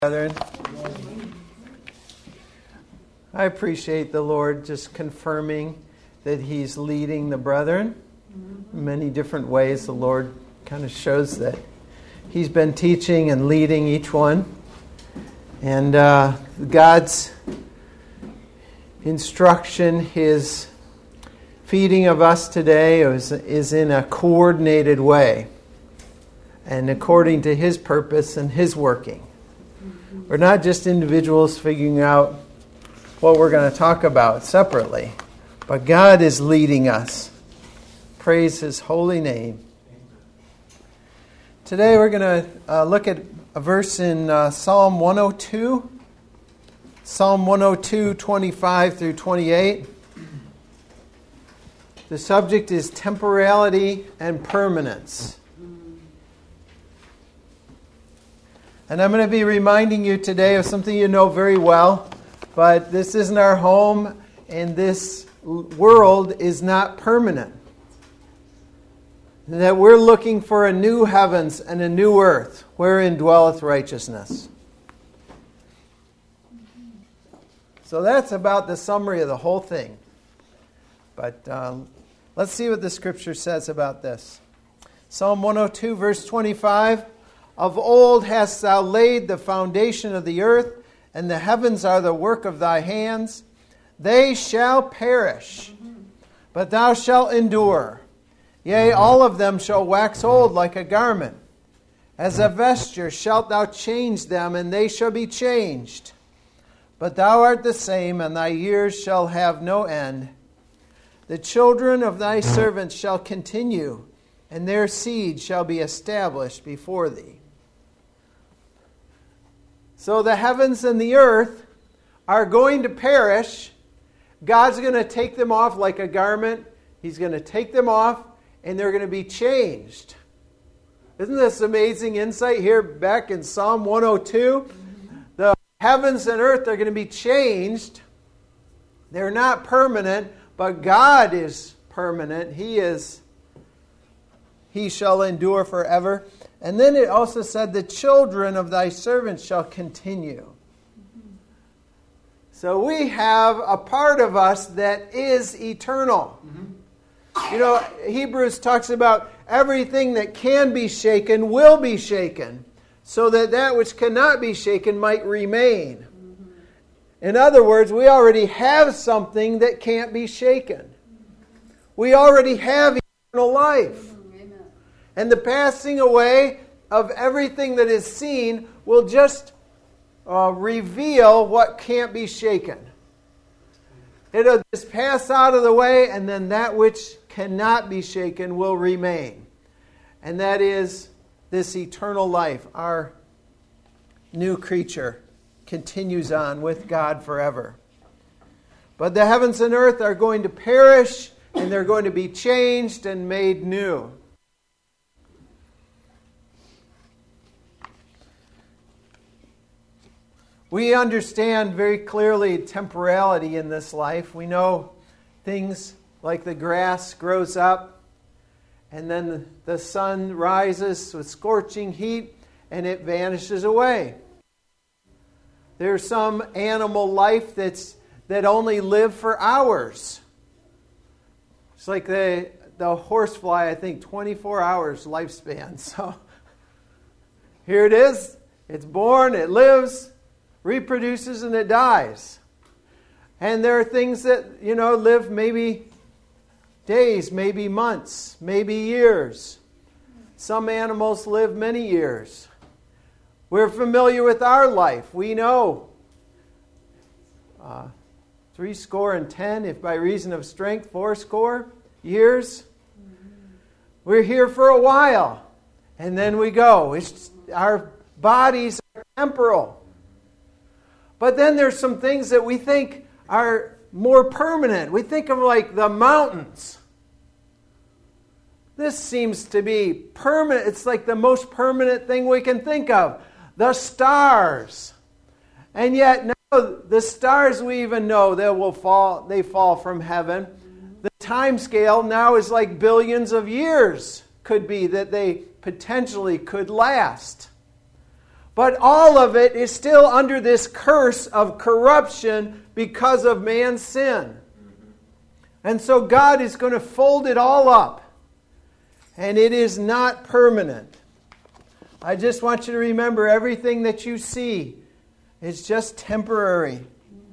Brethren, I appreciate the Lord just confirming that He's leading the brethren. In many different ways, the Lord kind of shows that He's been teaching and leading each one. And God's instruction, His feeding of us today is in a coordinated way and according to His purpose and His working. We're not just individuals figuring out what we're going to talk about separately, but God is leading us. Praise His holy name. Today we're going to look at a verse in Psalm 102. Psalm 102, 25 through 28. The subject is temporality and permanence. And I'm going to be reminding you today of something you know very well, but this isn't our home, and this world is not permanent. That we're looking for a new heavens and a new earth, wherein dwelleth righteousness. So that's about the summary of the whole thing. But let's see what the Scripture says about this. Psalm 102, verse 25. Of old hast thou laid the foundation of the earth, and the heavens are the work of thy hands. They shall perish, but thou shalt endure. Yea, all of them shall wax old like a garment. As a vesture shalt thou change them, and they shall be changed. But thou art the same, and thy years shall have no end. The children of thy servants shall continue, and their seed shall be established before thee. So the heavens and the earth are going to perish. God's going to take them off like a garment. He's going to take them off, and they're going to be changed. Isn't this amazing insight here back in Psalm 102? The heavens and earth are going to be changed. They're not permanent, but God is permanent. He shall endure forever. And then it also said, the children of thy servants shall continue. So we have a part of us that is eternal. You know, Hebrews talks about everything that can be shaken will be shaken, so that that which cannot be shaken might remain. In other words, we already have something that can't be shaken. We already have eternal life. And the passing away of everything that is seen will just reveal what can't be shaken. It'll just pass out of the way, and then that which cannot be shaken will remain. And that is this eternal life. Our new creature continues on with God forever. But the heavens and earth are going to perish, and they're going to be changed and made new. We understand very clearly temporality in this life. We know things like the grass grows up, and then the sun rises with scorching heat, and it vanishes away. There's some animal life that only live for hours. It's like the horsefly, I think, 24 hours lifespan. So here it is. It's born, it lives, reproduces, and it dies. And there are things that, live maybe days, maybe months, maybe years. Some animals live many years. We're familiar with our life. We know 70, if by reason of strength, 80 years. We're here for a while, and then we go. Our bodies are temporal. But then there's some things that we think are more permanent. We think of like the mountains. This seems to be permanent. It's like the most permanent thing we can think of. The stars. And yet now the stars we even know they fall from heaven. The time scale now is like billions of years could be that they potentially could last. But all of it is still under this curse of corruption because of man's sin. And so God is going to fold it all up. And it is not permanent. I just want you to remember everything that you see is just temporary.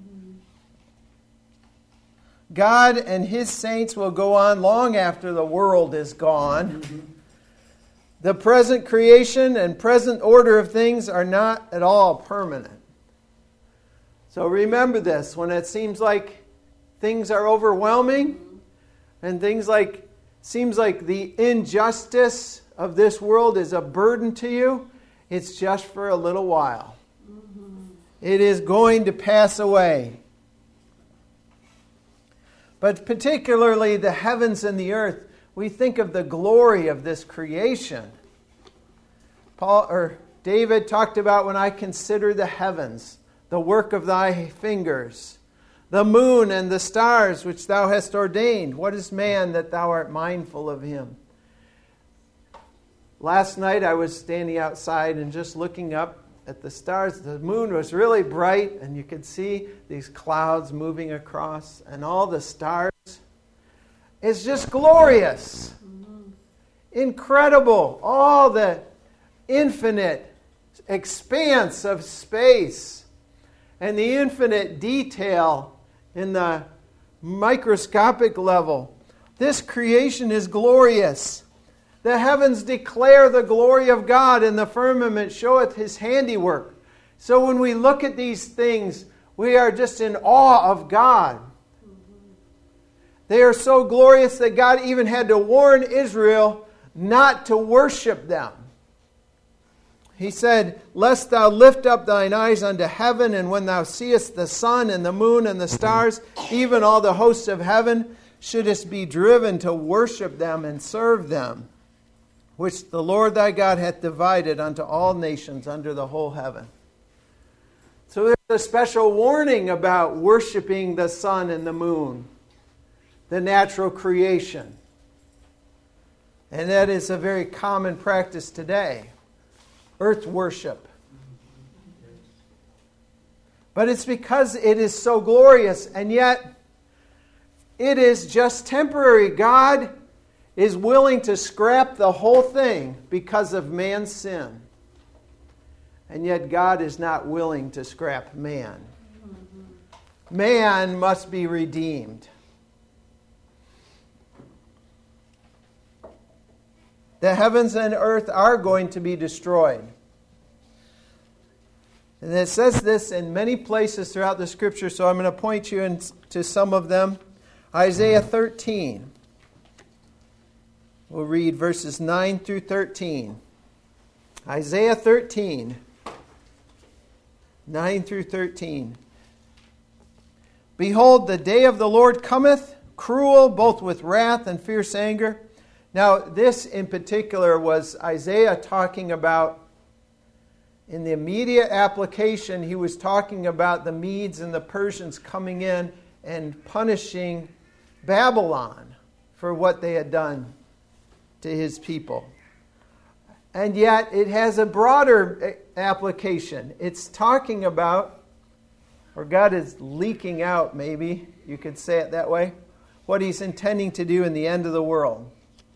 God and His saints will go on long after the world is gone. The present creation and present order of things are not at all permanent. So remember this, when it seems like things are overwhelming and seems like the injustice of this world is a burden to you, it's just for a little while. It is going to pass away. But particularly the heavens and the earth, we think of the glory of this creation. David talked about, when I consider the heavens, the work of thy fingers, the moon and the stars which thou hast ordained. What is man that thou art mindful of him? Last night I was standing outside and just looking up at the stars. The moon was really bright, and you could see these clouds moving across, and all the stars. It's just glorious. Incredible. All the infinite expanse of space and the infinite detail in the microscopic level. This creation is glorious. The heavens declare the glory of God, and the firmament showeth His handiwork. So when we look at these things, we are just in awe of God. They are so glorious that God even had to warn Israel not to worship them. He said, "Lest thou lift up thine eyes unto heaven, and when thou seest the sun and the moon and the stars, even all the hosts of heaven, shouldest be driven to worship them and serve them, which the Lord thy God hath divided unto all nations under the whole heaven." So there's a special warning about worshiping the sun and the moon, the natural creation. And that is a very common practice today. Earth worship. But it's because it is so glorious, and yet it is just temporary. God is willing to scrap the whole thing because of man's sin. And yet God is not willing to scrap man. Man must be redeemed. The heavens and earth are going to be destroyed. And it says this in many places throughout the Scripture, so I'm going to point you to some of them. Isaiah 13. We'll read verses 9 through 13. Isaiah 13, 9 through 13. "Behold, the day of the Lord cometh, cruel, both with wrath and fierce anger." Now, this in particular was Isaiah talking about, in the immediate application, he was talking about the Medes and the Persians coming in and punishing Babylon for what they had done to his people. And yet, it has a broader application. It's talking about, or God is leaking out, maybe, you could say it that way, what He's intending to do in the end of the world.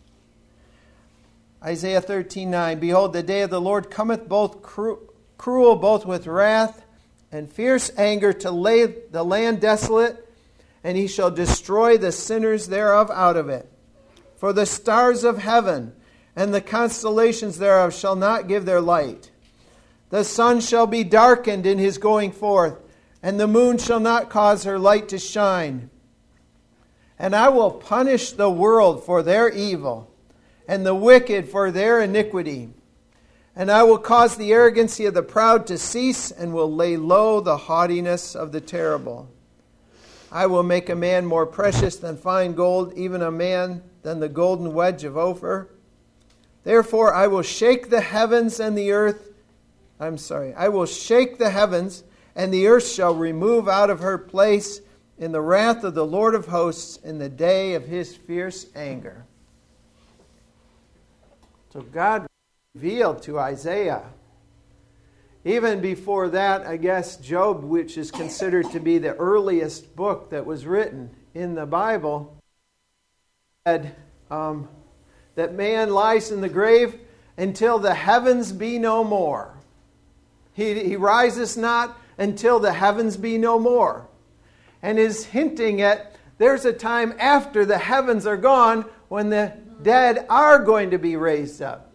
Isaiah 13:9, "Behold, the day of the Lord cometh, both cruel, both with wrath and fierce anger, to lay the land desolate, and He shall destroy the sinners thereof out of it. For the stars of heaven and the constellations thereof shall not give their light. The sun shall be darkened in his going forth, and the moon shall not cause her light to shine. And I will punish the world for their evil, and the wicked for their iniquity. And I will cause the arrogancy of the proud to cease, and will lay low the haughtiness of the terrible. I will make a man more precious than fine gold, even a man than the golden wedge of Ophir. Therefore I will shake the heavens and the earth. I will shake the heavens, and the earth shall remove out of her place in the wrath of the Lord of hosts in the day of His fierce anger. So God revealed to Isaiah Even before that, I guess Job, which is considered to be the earliest book that was written in the Bible, said that man lies in the grave until the heavens be no more. He rises not until the heavens be no more. And is hinting at there's a time after the heavens are gone when the dead are going to be raised up.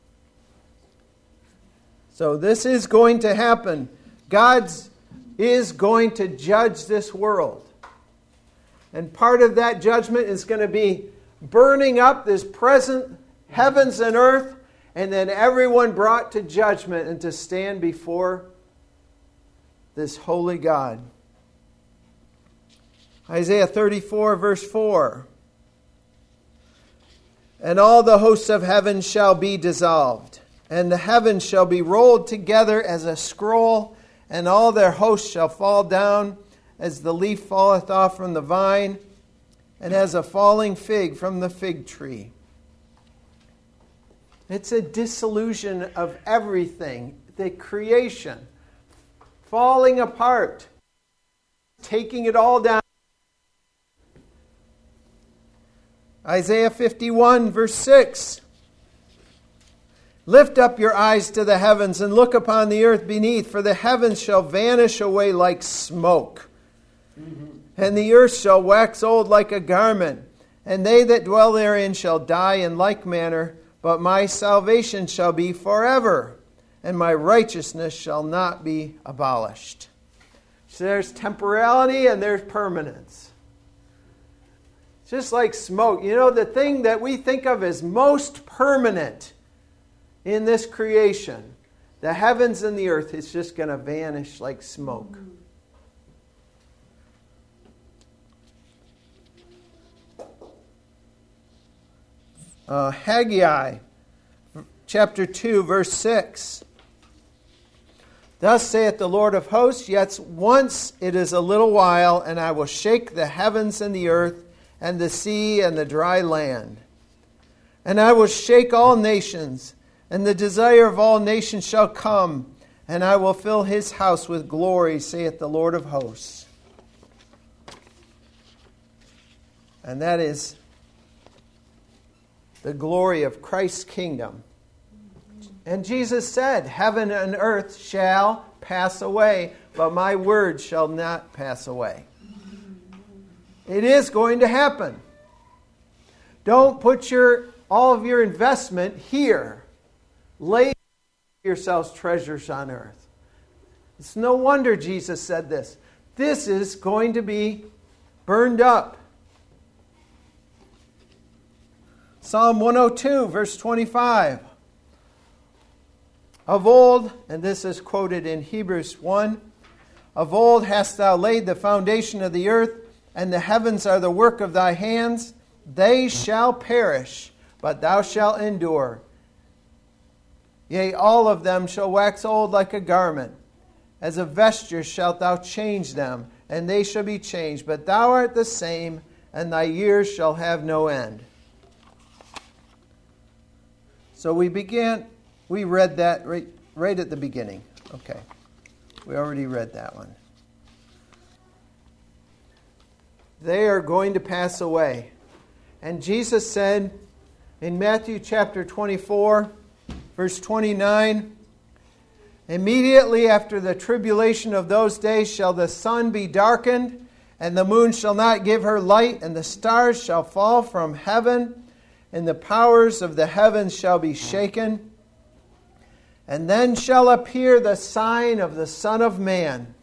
So this is going to happen. God is going to judge this world. And part of that judgment is going to be burning up this present heavens and earth, and then everyone brought to judgment and to stand before this holy God. Isaiah 34, verse 4. And all the hosts of heaven shall be dissolved, and the heavens shall be rolled together as a scroll, and all their hosts shall fall down as the leaf falleth off from the vine, and as a falling fig from the fig tree. It's a dissolution of everything, the creation, falling apart, taking it all down. Isaiah 51, verse 6. Lift up your eyes to the heavens and look upon the earth beneath, for the heavens shall vanish away like smoke, and the earth shall wax old like a garment, and they that dwell therein shall die in like manner, but my salvation shall be forever, and my righteousness shall not be abolished. So there's temporality and there's permanence. Just like smoke. You know, the thing that we think of as most permanent in this creation, the heavens and the earth, is just going to vanish like smoke. Haggai, chapter 2, verse 6. Thus saith the Lord of hosts, yet once it is a little while, and I will shake the heavens and the earth, and the sea and the dry land. And I will shake all nations, and the desire of all nations shall come, and I will fill his house with glory, saith the Lord of hosts. And that is the glory of Christ's kingdom. And Jesus said, heaven and earth shall pass away, but my word shall not pass away. It is going to happen. Don't put all of your investment here. Lay yourselves treasures on earth. It's no wonder Jesus said this. This is going to be burned up. Psalm 102, verse 25. Of old, and this is quoted in Hebrews 1, of old hast thou laid the foundation of the earth, and the heavens are the work of thy hands. They shall perish, but thou shalt endure. Yea, all of them shall wax old like a garment. As a vesture shalt thou change them, and they shall be changed. But thou art the same, and thy years shall have no end. So we read that right at the beginning. Okay. We already read that one. They are going to pass away. And Jesus said in Matthew chapter 24, verse 29, immediately after the tribulation of those days shall the sun be darkened, and the moon shall not give her light, and the stars shall fall from heaven, and the powers of the heavens shall be shaken. And then shall appear the sign of the Son of Man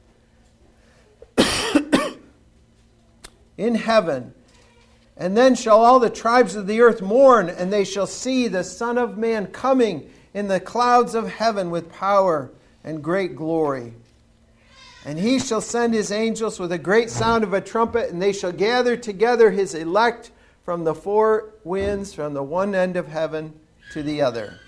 in heaven. And then shall all the tribes of the earth mourn, and they shall see the Son of Man coming in the clouds of heaven with power and great glory. And he shall send his angels with a great sound of a trumpet, and they shall gather together his elect from the four winds, from the one end of heaven to the other.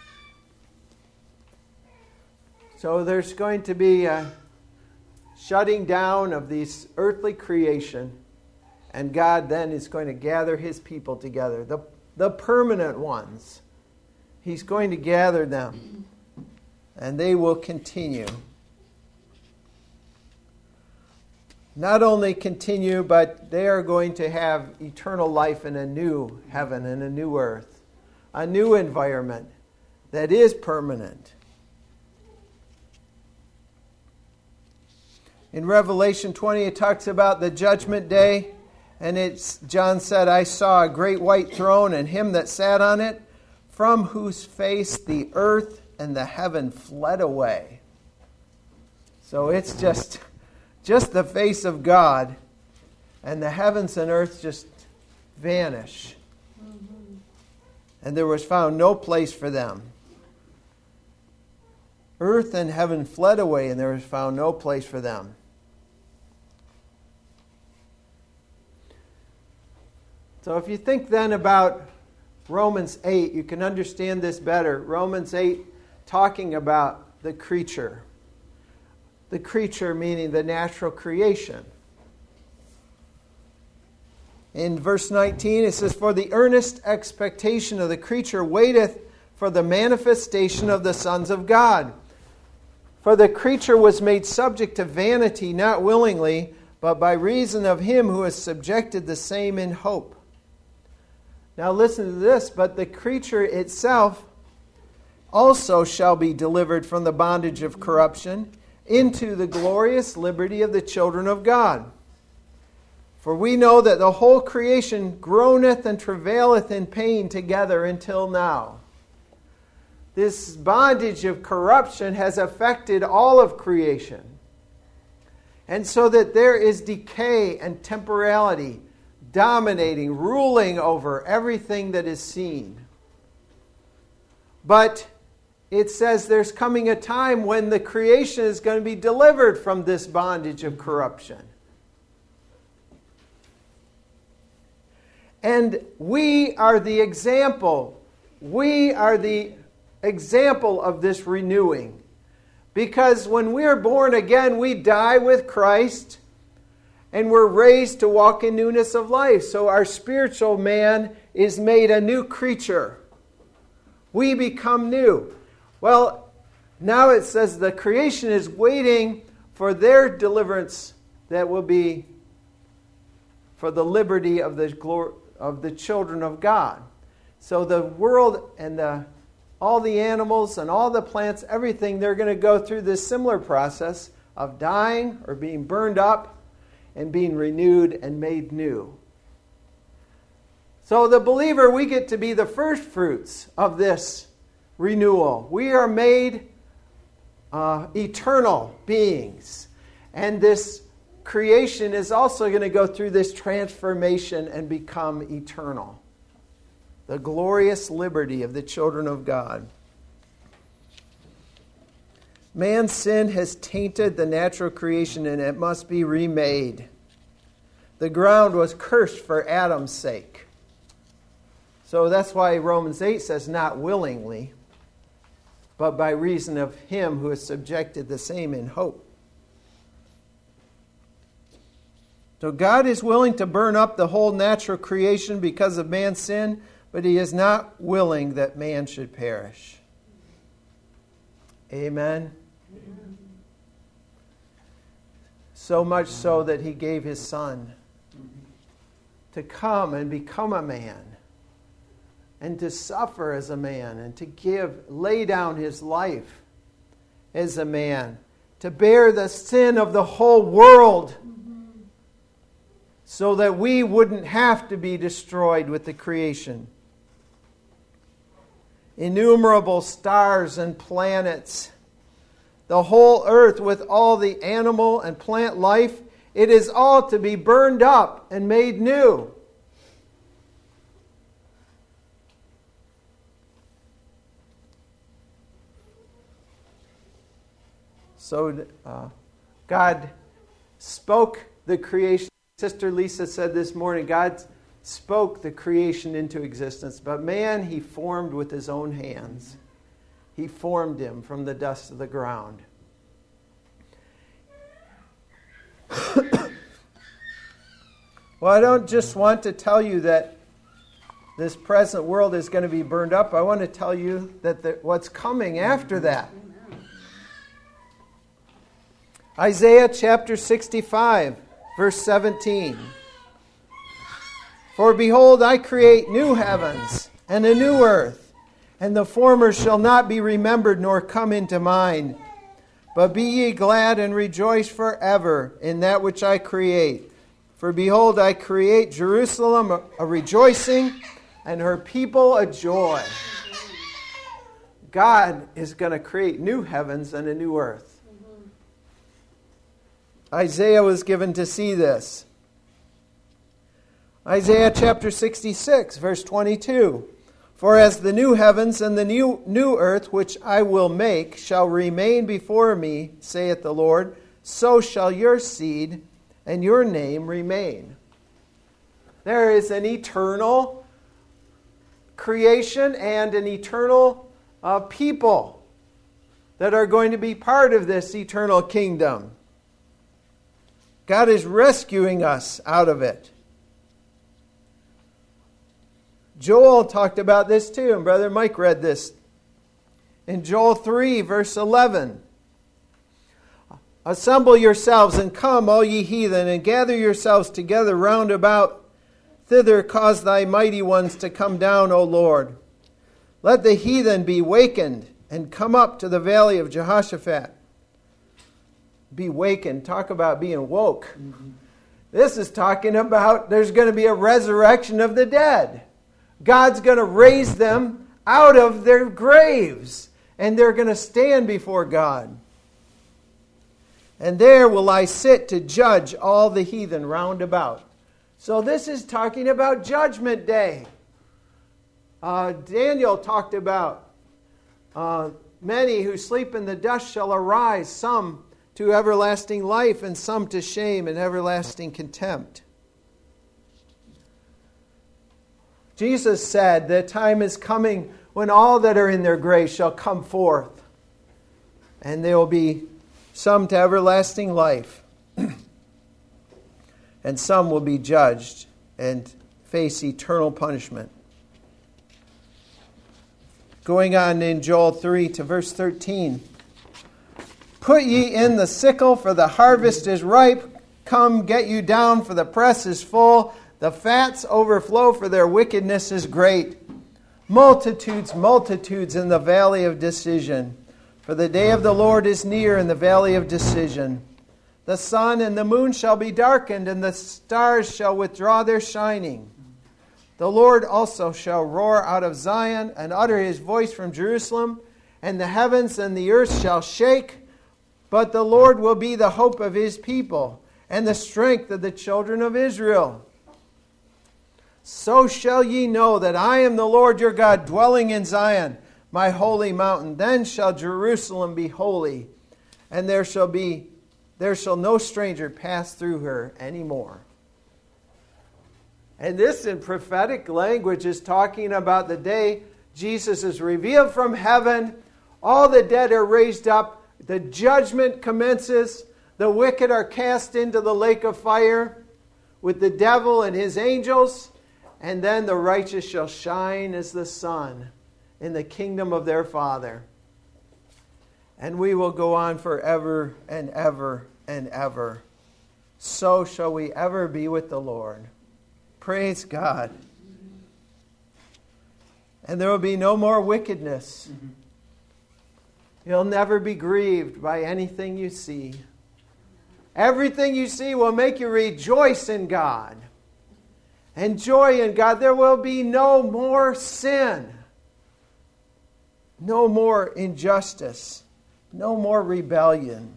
So there's going to be a shutting down of this earthly creation, and God then is going to gather his people together, the permanent ones. He's going to gather them. And they will continue. Not only continue, but they are going to have eternal life in a new heaven and a new earth. A new environment that is permanent. In Revelation 20, it talks about the judgment day. And John said, I saw a great white throne and him that sat on it, from whose face the earth and the heaven fled away. So it's just the face of God, and the heavens and earth just vanish. Mm-hmm. And there was found no place for them. Earth and heaven fled away, and there was found no place for them. So if you think then about Romans 8, you can understand this better. Romans 8 talking about the creature. The creature meaning the natural creation. In verse 19 it says, For the earnest expectation of the creature waiteth for the manifestation of the sons of God. For the creature was made subject to vanity, not willingly, but by reason of him who has subjected the same in hope. Now listen to this, but the creature itself also shall be delivered from the bondage of corruption into the glorious liberty of the children of God. For we know that the whole creation groaneth and travaileth in pain together until now. This bondage of corruption has affected all of creation. And so that there is decay and temporality dominating, ruling over everything that is seen. But it says there's coming a time when the creation is going to be delivered from this bondage of corruption. And we are the example. We are the example of this renewing. Because when we are born again, we die with Christ. And we're raised to walk in newness of life. So our spiritual man is made a new creature. We become new. Well, now it says the creation is waiting for their deliverance that will be for the liberty of the children of God. So the world and all the animals and all the plants, everything, they're going to go through this similar process of dying or being burned up and being renewed and made new. So the believer, we get to be the first fruits of this renewal. We are made eternal beings. And this creation is also going to go through this transformation and become eternal. The glorious liberty of the children of God. Man's sin has tainted the natural creation and it must be remade. The ground was cursed for Adam's sake. So that's why Romans 8 says not willingly, but by reason of him who has subjected the same in hope. So God is willing to burn up the whole natural creation because of man's sin, but he is not willing that man should perish. Amen. So much so that he gave his son to come and become a man and to suffer as a man and to lay down his life as a man, to bear the sin of the whole world so that we wouldn't have to be destroyed with the creation. Innumerable stars and planets, the whole earth with all the animal and plant life, it is all to be burned up and made new. So God spoke the creation. Sister Lisa said this morning, God spoke the creation into existence, but man he formed with his own hands. He formed him from the dust of the ground. Well, I don't just want to tell you that this present world is going to be burned up. I want to tell you that what's coming after that. Isaiah chapter 65, verse 17. For behold, I create new heavens and a new earth, and the former shall not be remembered nor come into mind. But be ye glad and rejoice forever in that which I create. For behold, I create Jerusalem a rejoicing, and her people a joy. God is going to create new heavens and a new earth. Isaiah was given to see this. Isaiah chapter 66, verse 22. For as the new heavens and the new earth which I will make shall remain before me, saith the Lord, so shall your seed and your name remain. There is an eternal creation and an eternal people that are going to be part of this eternal kingdom. God is rescuing us out of it. Joel talked about this too, and Brother Mike read this. In Joel 3, verse 11. Assemble yourselves and come, all ye heathen, and gather yourselves together round about. Thither cause thy mighty ones to come down, O Lord. Let the heathen be wakened, and come up to the valley of Jehoshaphat. Be wakened. Talk about being woke. Mm-hmm. This is talking about there's going to be a resurrection of the dead. God's going to raise them out of their graves, and they're going to stand before God. And there will I sit to judge all the heathen round about. So this is talking about Judgment Day. Daniel talked about many who sleep in the dust shall arise, some to everlasting life, and some to shame and everlasting contempt. Jesus said the time is coming when all that are in their graves shall come forth, and there will be some to everlasting life, and some will be judged and face eternal punishment. Going on in Joel 3 to verse 13. Put ye in the sickle, for the harvest is ripe. Come, get you down, for the press is full. The fats overflow, for their wickedness is great. Multitudes, multitudes in the valley of decision. For the day of the Lord is near in the valley of decision. The sun and the moon shall be darkened, and the stars shall withdraw their shining. The Lord also shall roar out of Zion, and utter his voice from Jerusalem, and the heavens and the earth shall shake. But the Lord will be the hope of his people, and the strength of the children of Israel. So shall ye know that I am the Lord your God, dwelling in Zion, my holy mountain. Then shall Jerusalem be holy, and there shall no stranger pass through her anymore. And this in prophetic language is talking about the day Jesus is revealed from heaven. All the dead are raised up. The judgment commences. The wicked are cast into the lake of fire with the devil and his angels. And then the righteous shall shine as the sun in the kingdom of their Father. And we will go on forever and ever and ever. So shall we ever be with the Lord. Praise God. And there will be no more wickedness. Mm-hmm. You'll never be grieved by anything you see. Everything you see will make you rejoice in God. And joy in God. There will be no more sin. No more injustice. No more rebellion.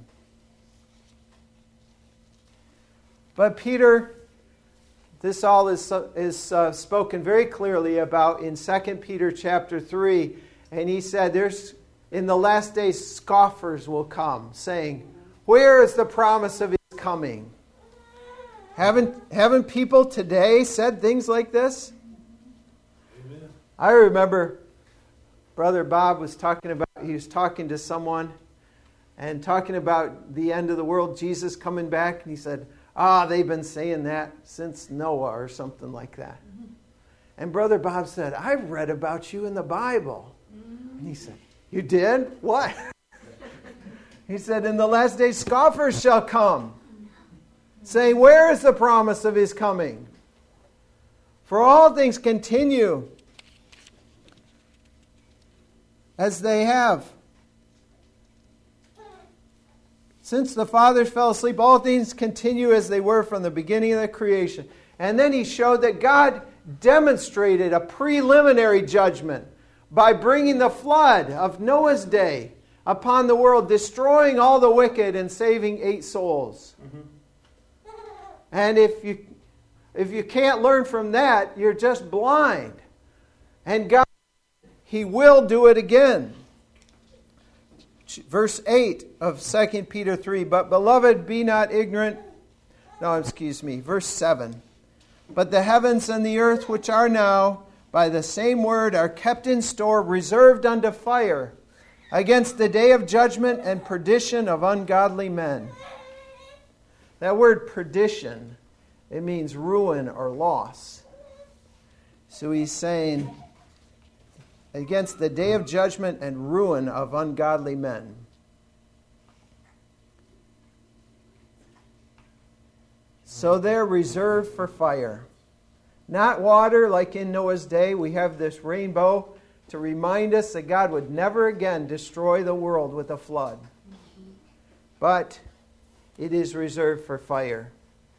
But Peter, this all is spoken very clearly about in 2 Peter chapter 3. And he said, in the last days scoffers will come, saying, where is the promise of his coming? Haven't people today said things like this? Amen. I remember Brother Bob was talking to someone and talking about the end of the world, Jesus coming back, and he said, they've been saying that since Noah or something like that. Mm-hmm. And Brother Bob said, I've read about you in the Bible. Mm-hmm. And he said, you did? What? He said, in the last days scoffers shall come, saying, where is the promise of his coming? For all things continue as they have. Since the fathers fell asleep, all things continue as they were from the beginning of the creation. And then he showed that God demonstrated a preliminary judgment by bringing the flood of Noah's day upon the world, destroying all the wicked and saving 8 souls. Mm-hmm. And if you can't learn from that, you're just blind. And God, He will do it again. Verse 8 of 2 Peter 3, but beloved, be not ignorant. Verse 7. But the heavens and the earth which are now, by the same word, are kept in store, reserved unto fire, against the day of judgment and perdition of ungodly men. That word perdition, it means ruin or loss. So he's saying, against the day of judgment and ruin of ungodly men. So they're reserved for fire. Not water like in Noah's day. We have this rainbow to remind us that God would never again destroy the world with a flood. But it is reserved for fire.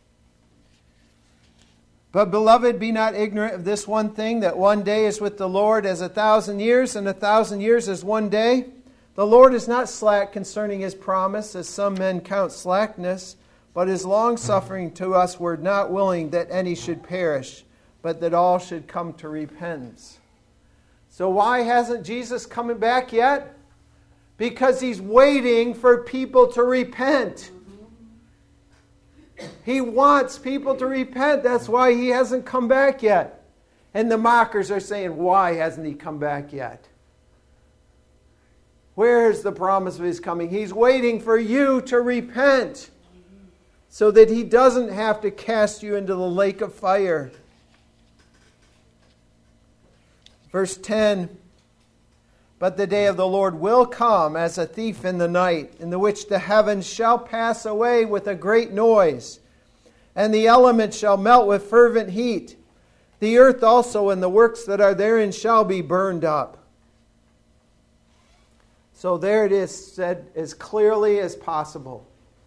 But beloved, be not ignorant of this one thing, that one day is with the Lord as 1,000 years, and 1,000 years as one day. The Lord is not slack concerning His promise, as some men count slackness, but is longsuffering to us, word not willing that any should perish, but that all should come to repentance. So why hasn't Jesus coming back yet? Because He's waiting for people to repent. He wants people to repent. That's why He hasn't come back yet. And the mockers are saying, why hasn't He come back yet? Where's the promise of His coming? He's waiting for you to repent so that He doesn't have to cast you into the lake of fire. Verse 10, but the day of the Lord will come as a thief in the night, in the which the heavens shall pass away with a great noise, and the elements shall melt with fervent heat. The earth also and the works that are therein shall be burned up. So there it is, said as clearly as possible.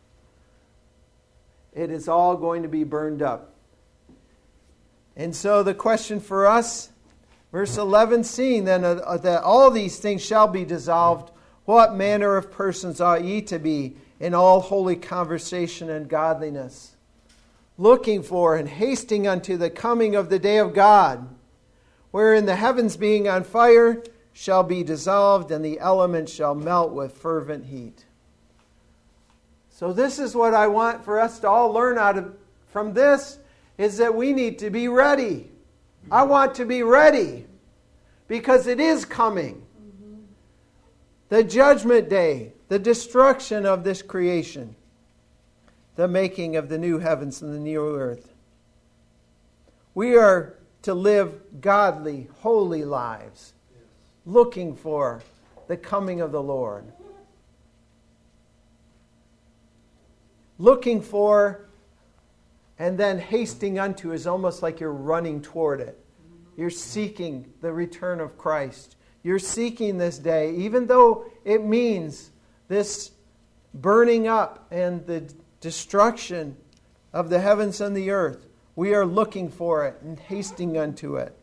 It is all going to be burned up. And so the question for us, verse 11, seeing then that all these things shall be dissolved, what manner of persons ought ye to be in all holy conversation and godliness, looking for and hasting unto the coming of the day of God, wherein the heavens being on fire shall be dissolved, and the elements shall melt with fervent heat. So this is what I want for us to all learn from this, is that we need to be ready. I want to be ready because it is coming. The judgment day, the destruction of this creation, the making of the new heavens and the new earth. We are to live godly, holy lives, looking for the coming of the Lord. Looking for and then hasting unto is almost like you're running toward it. You're seeking the return of Christ. You're seeking this day, even though it means this burning up and the destruction of the heavens and the earth. We are looking for it and hasting unto it.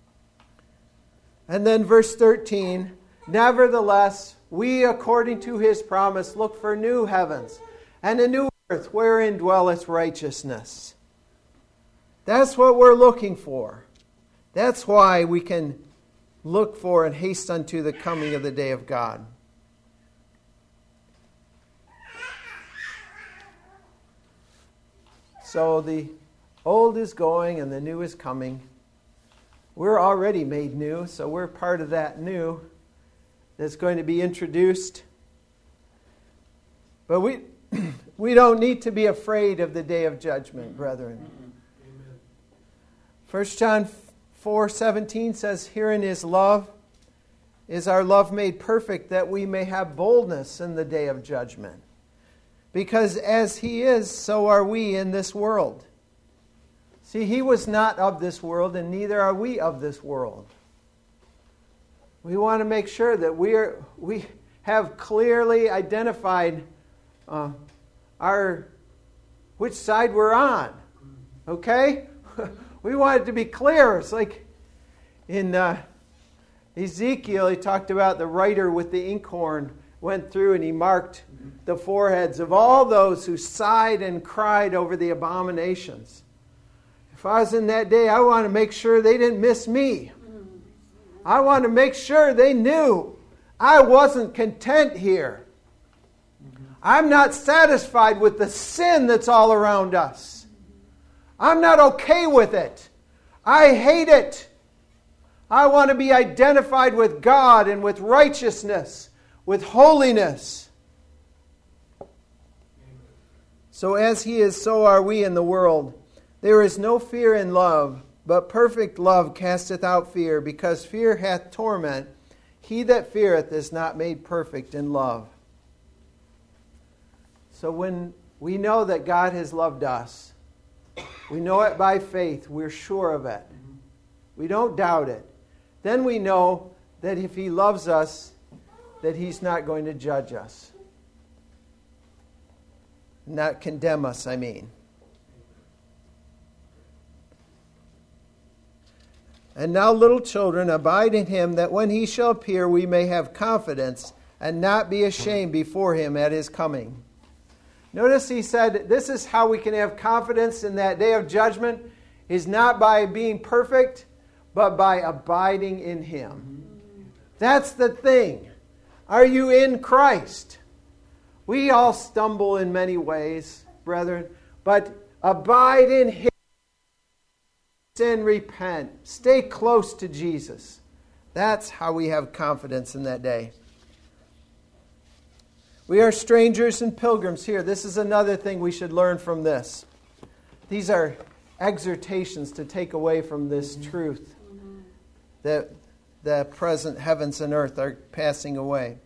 And then verse 13, nevertheless, we according to His promise look for new heavens and a new earth wherein dwelleth righteousness. That's what we're looking for. That's why we can look for and haste unto the coming of the day of God. So the old is going and the new is coming. We're already made new, so we're part of that new that's going to be introduced. But we don't need to be afraid of the day of judgment, brethren. 1 John 4:17 says, herein is love, is our love made perfect that we may have boldness in the day of judgment. Because as He is, so are we in this world. See, He was not of this world, and neither are we of this world. We want to make sure that we have clearly identified which side we're on. Okay? We want it to be clear. It's like in Ezekiel, he talked about the writer with the inkhorn went through and he marked the foreheads of all those who sighed and cried over the abominations. If I was in that day, I want to make sure they didn't miss me. I want to make sure they knew I wasn't content here. I'm not satisfied with the sin that's all around us. I'm not okay with it. I hate it. I want to be identified with God and with righteousness, with holiness. So as He is, so are we in the world. There is no fear in love, but perfect love casteth out fear, because fear hath torment. He that feareth is not made perfect in love. So when we know that God has loved us, we know it by faith, we're sure of it. We don't doubt it. Then we know that if He loves us, that He's not going to judge us. Not condemn us, I mean. And now, little children, abide in Him, that when He shall appear, we may have confidence and not be ashamed before Him at His coming. Notice he said, this is how we can have confidence in that day of judgment, is not by being perfect, but by abiding in Him. That's the thing. Are you in Christ? We all stumble in many ways, brethren, but abide in Him. Sin, repent. Stay close to Jesus. That's how we have confidence in that day. We are strangers and pilgrims here. This is another thing we should learn from this. These are exhortations to take away from this truth that the present heavens and earth are passing away.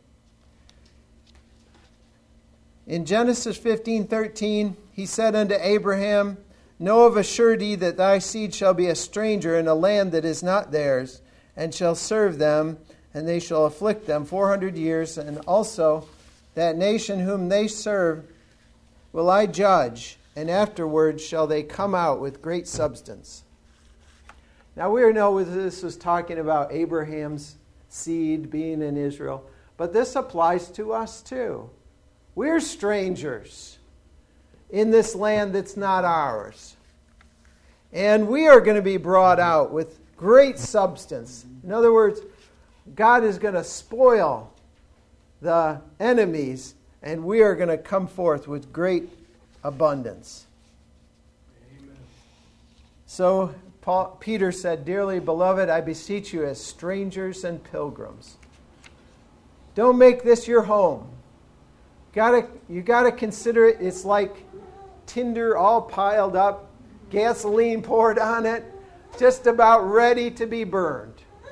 In Genesis 15:13, He said unto Abraham, Know of a surety that thy seed shall be a stranger in a land that is not theirs, and shall serve them, and they shall afflict them 400 years, and also that nation whom they serve will I judge, and afterwards shall they come out with great substance. Now we know this was talking about Abraham's seed being in Israel, but this applies to us too. We're strangers in this land that's not ours. And we are going to be brought out with great substance. In other words, God is going to spoil the enemies, and we are going to come forth with great abundance. Amen. So Peter said, Dearly beloved, I beseech you as strangers and pilgrims. Don't make this your home. You got to consider it. It's like tinder all piled up, gasoline poured on it, just about ready to be burned.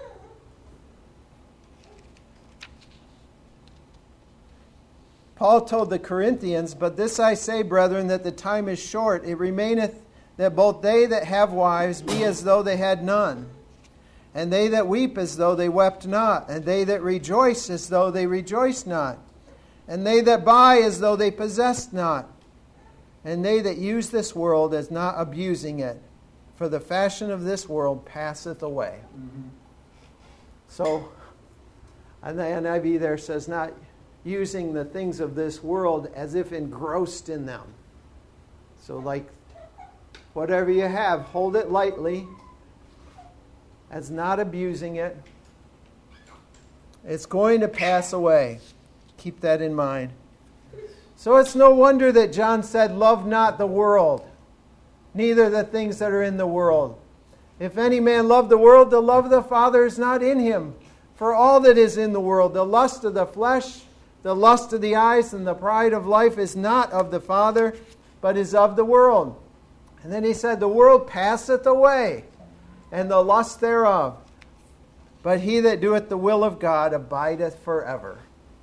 Paul told the Corinthians, But this I say, brethren, that the time is short. It remaineth that both they that have wives be as though they had none, and they that weep as though they wept not, and they that rejoice as though they rejoiced not, and they that buy as though they possessed not, and they that use this world as not abusing it, for the fashion of this world passeth away. Mm-hmm. So, and the NIV there says, not using the things of this world as if engrossed in them. So like, whatever you have, hold it lightly, as not abusing it. It's going to pass away. Keep that in mind. So it's no wonder that John said, Love not the world, neither the things that are in the world. If any man love the world, the love of the Father is not in him. For all that is in the world, the lust of the flesh, the lust of the eyes, and the pride of life is not of the Father, but is of the world. And then he said, The world passeth away, and the lust thereof. But he that doeth the will of God abideth forever.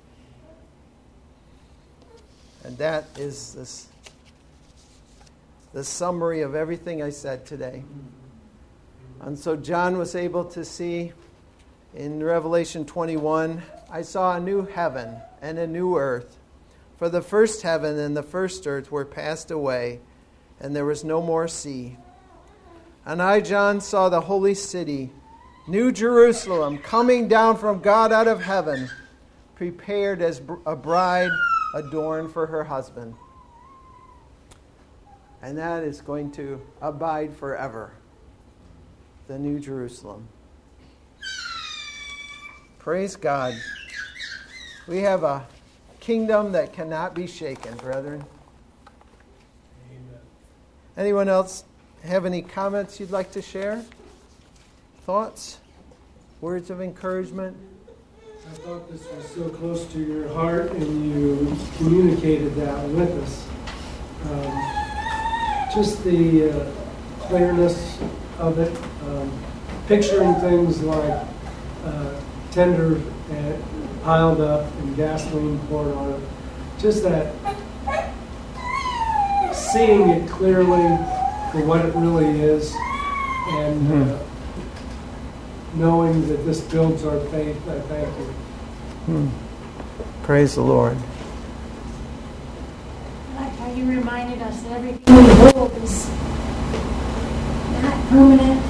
And that is the summary of everything I said today. And so John was able to see in Revelation 21, I saw a new heaven and a new earth. For the first heaven and the first earth were passed away, and there was no more sea. And I, John, saw the holy city, New Jerusalem, coming down from God out of heaven, prepared as a bride adorned for her husband. And that is going to abide forever. The New Jerusalem. Praise God. We have a kingdom that cannot be shaken, brethren. Amen. Anyone else have any comments you'd like to share? Thoughts? Words of encouragement? I thought this was so close to your heart, and you communicated that with us. Just the clearness of it, picturing things like tender piled up and gasoline poured on it. Just that, seeing it clearly for what it really is, and knowing that this builds our faith, I thank you. Praise the Lord. I like how you reminded us that everything we hold is not permanent.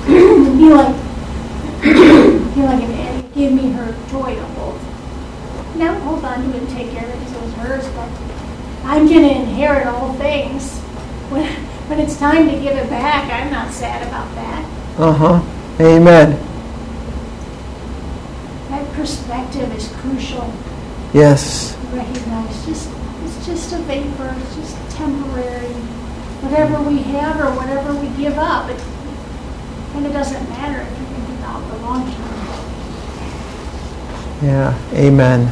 feel like if Annie gave me her toy to hold. Now hold on to it and take care of it because it was hers, but I'm going to inherit all things. When it's time to give it back, I'm not sad about that. Amen. That perspective is crucial. Yes. Recognize it's just a vapor, it's just temporary. Whatever we have or whatever we give up, it kind of doesn't matter if you think about the long term. Yeah. Amen.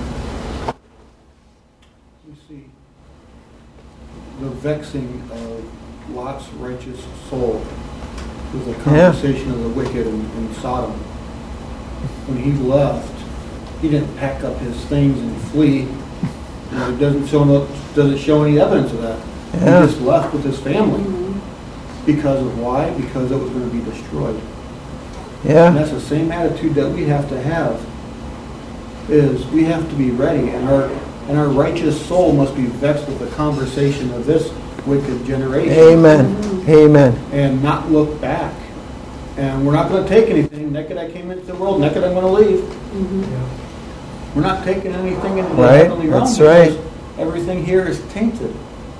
You see the vexing of Lot's righteous soul was the conversation of the wicked in Sodom. When he left, he didn't pack up his things and flee. It doesn't show any evidence of that. Yeah. He just left with his family. Because of why? Because it was going to be destroyed. Yeah. And that's the same attitude that we have to have. Is we have to be ready, and our righteous soul must be vexed with the conversation of this wicked generation. Amen. Amen. And not look back. And we're not going to take anything. Naked I came into the world, naked I'm going to leave. Yeah. We're not taking anything into the Right. heavenly realm. That's right. Because everything here is tainted.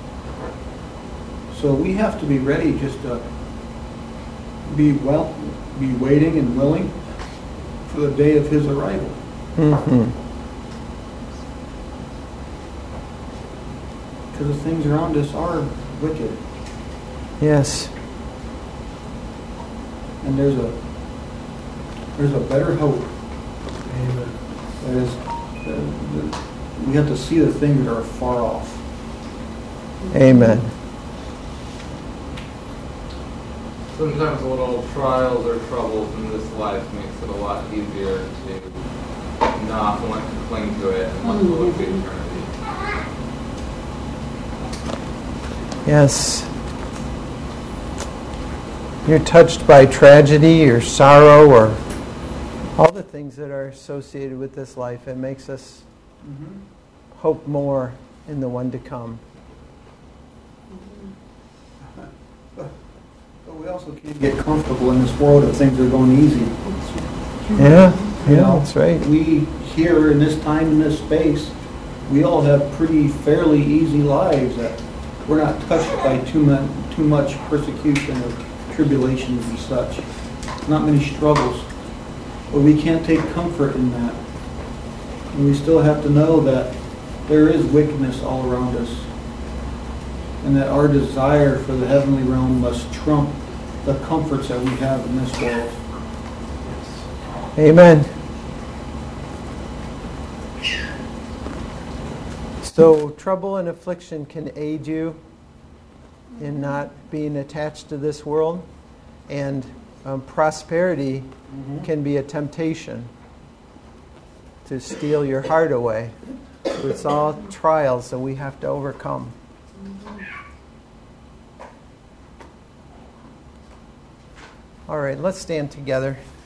So we have to be ready just to be waiting and willing for the day of his arrival. Because the things around us are wicked. Yes. And there's a better hope. Amen. That is, we have to see the things that are far off. Amen. Sometimes little trials or troubles in this life makes it a lot easier to not want to cling to it and want to look to eternity. Yes. You're touched by tragedy or sorrow or all the things that are associated with this life. It makes us hope more in the one to come. But we also can't get comfortable in this world if things are going easy. Yeah, You know, that's right. We here in this time, in this space, we all have pretty fairly easy lives that we're not touched by too much persecution or tribulations and such. Not many struggles. But we can't take comfort in that. And we still have to know that there is wickedness all around us. And that our desire for the heavenly realm must trump the comforts that we have in this world. Amen. So trouble and affliction can aid you in not being attached to this world, and prosperity can be a temptation. to steal your heart away. So it's all trials that we have to overcome. All right, let's stand together.